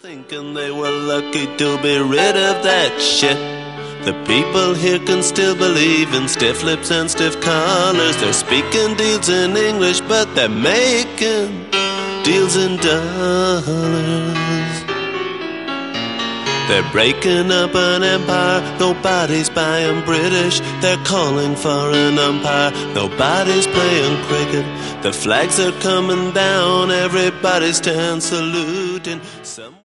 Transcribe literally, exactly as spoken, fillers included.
Thinking they were lucky to be rid of that shit. The people here can still believe in stiff lips and stiff collars. They're speaking deals in English, but they're making deals in dollars. They're breaking up an empire, nobody's buying British. They're calling for an umpire, nobody's playing cricket. The flags are coming down, everybody stands saluting. Some